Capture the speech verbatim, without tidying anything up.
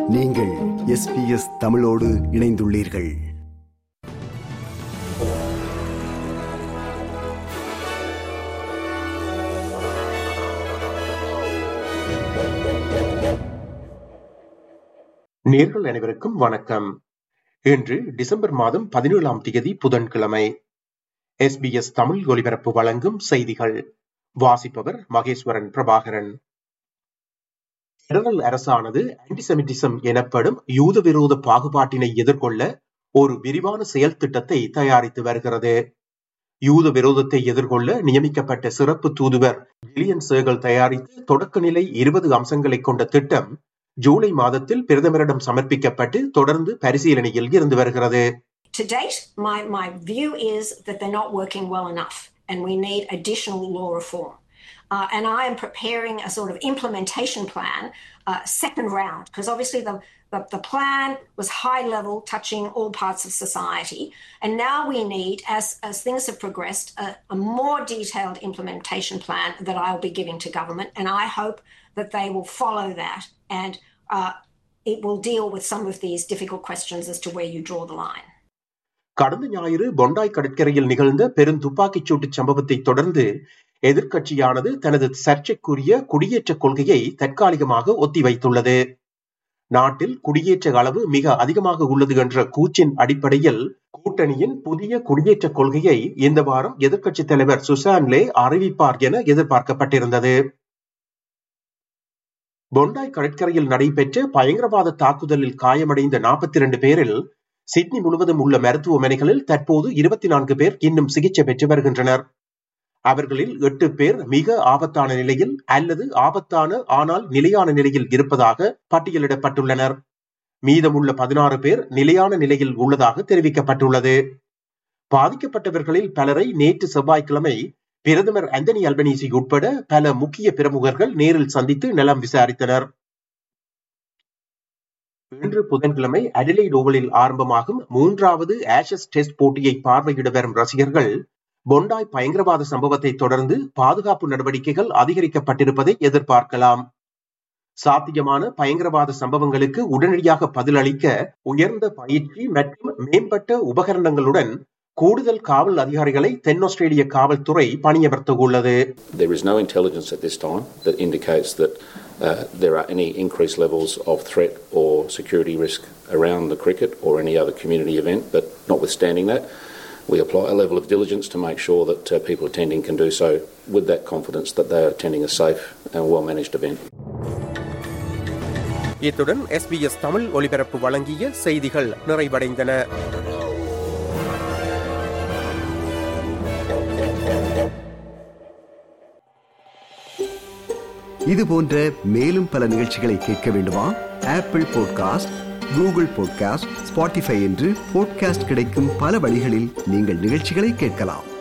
நீங்கள் S B S தமிழோடு இணைந்துள்ளீர்கள். நேயர்கள் அனைவருக்கும் வணக்கம். இன்று டிசம்பர் மாதம் பதினேழாம் தேதி புதன்கிழமை. எஸ் பி எஸ் தமிழ் ஒலிபரப்பு வழங்கும் செய்திகள். வாசிப்பவர் மகேஸ்வரன் பிரபாகரன். பெடரல் அரசானது ஆன்டிசெமிட்டிசம் எனப்படும் யூத விரோத பாகுபாட்டினை எதிர்கொள்ள ஒரு விரிவான செயல் திட்டத்தை தயாரித்து வருகிறது. யூத விரோதத்தை எதிர்கொள்ள நியமிக்கப்பட்ட சிறப்பு தூதுவர் ஜில்லியன் சேகல் தயாரித்து தொடக்க நிலை இருபது அம்சங்களை கொண்ட திட்டம் ஜூலை மாதத்தில் பிரதமரிடம் சமர்ப்பிக்கப்பட்டு தொடர்ந்து பரிசீலனையில் இருந்து வருகிறது. To date, my, my view is that they're not working well enough and we need additional law reform. Uh, and I am preparing a sort of implementation plan, uh, second round, because obviously the, the, the plan was high level, touching all parts of society. And now we need, as, as things have progressed, a, a more detailed implementation plan that I will be giving to government. And I hope that they will follow that and uh, it will deal with some of these difficult questions as to where you draw the line. கடந்த ஞாயிறு பொண்டாய் கடற்கரையில் நிகழ்ந்த பெரும் துப்பாக்கிச் சூட்டு சம்பவத்தை தொடர்ந்து எதிர்க்கட்சியானது தனது சர்ச்சைக்குரிய குடியேற்ற கொள்கையை தற்காலிகமாக ஒத்திவைத்துள்ளது. நாட்டில் குடியேற்ற அளவு மிக அதிகமாக உள்ளது என்ற கூற்றின் அடிப்படையில் கூட்டணியின் புதிய குடியேற்ற கொள்கையை இந்த வாரம் எதிர்க்கட்சித் தலைவர் சுசான் லே அறிவிப்பார் என எதிர்பார்க்கப்பட்டிருந்தது. பொண்டாய் கடற்கரையில் நடைபெற்ற பயங்கரவாத தாக்குதலில் காயமடைந்த நாற்பத்தி இரண்டு பேரில் சிட்னி முழுவதும் உள்ள மருத்துவமனைகளில் தற்போது இருபத்தி நான்கு பேர் இன்னும் சிகிச்சை பெற்று வருகின்றனர். அவர்களில் எட்டு பேர் மிக ஆபத்தான நிலையில் அல்லது ஆபத்தான ஆனால் நிலையான நிலையில் இருப்பதாக பட்டியலிடப்பட்டுள்ளனர். மீதமுள்ள பதினாறு பேர் நிலையான நிலையில் உள்ளதாக தெரிவிக்கப்பட்டுள்ளது. பாதிக்கப்பட்டவர்களில் பலரை நேற்று செவ்வாய்க்கிழமை பிரதமர் ஆந்தனி அல்பனீசி உட்பட பல முக்கிய பிரமுகர்கள் நேரில் சந்தித்து நலம் விசாரித்தனர். இன்று புதன்கிழமை அடிலைட் ஓவலில் ஆரம்பமாகும் மூன்றாவது ஆஷஸ் டெஸ்ட் போட்டியை பார்வையிட வரும் ரசிகர்கள் பொண்டாய் பயங்கரவாத சம்பவத்தை தொடர்ந்து பாதுகாப்பு நடவடிக்கைகள் அதிகரிக்கப்பட்டிருப்பதை எதிர்பார்க்கலாம். சாத்தியமான பயங்கரவாத சம்பவங்களுக்கு உடனடியாக பதிலளிக்க உயர்ந்த பயிற்சி மற்றும் மேம்பட்ட உபகரணங்களுடன் கூடுதல் காவல் அதிகாரிகளை தென் ஆஸ்திரேலிய காவல்துறை பணியமர்த்தவுள்ளது. There is no intelligence at this time that indicates that uh, there are any increased levels of threat or security risk around the cricket or any other community event, but notwithstanding that, we apply a level of diligence to make sure that uh, people attending can do so with that confidence that they are attending a safe and well-managed event. இத்துடன் S B S Tamil ஒலிபரப்பு வழங்கிய செய்திகள் நிறைவடைந்தன. இது போன்ற மேலும் பல நிகழ்ச்சிகளை கேட்க வேண்டுமா? Apple podcast, Google podcast, Spotify என்று பாட்காஸ்ட் கிடைக்கும் பல வழிகளில் நீங்கள் நிகழ்ச்சிகளை கேட்கலாம்.